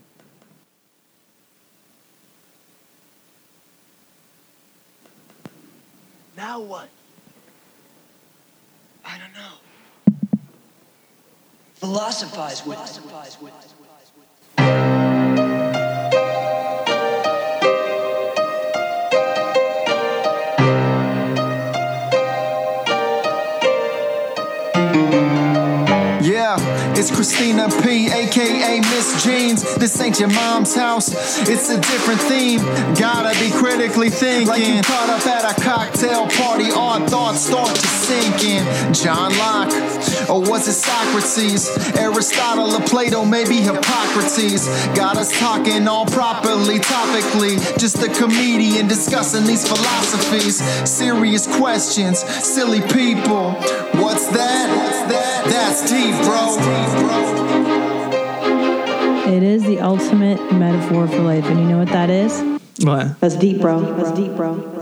Now what? I don't know. Philosophize with. Yeah, it's Christina P, aka Miss Jeans. This ain't your mom's house, it's a different theme. Gotta be critically thinking. Like you caught up at a cocktail party, odd thoughts start to sink in. John Locke, or was it Socrates? Aristotle or Plato, maybe Hippocrates. Got us talking all properly, topically. Just a comedian discussing these philosophies. Serious questions, silly people. What's that? That's deep, bro. It is the ultimate metaphor for life, and you know what that is? What? That's deep, bro. That's deep, bro.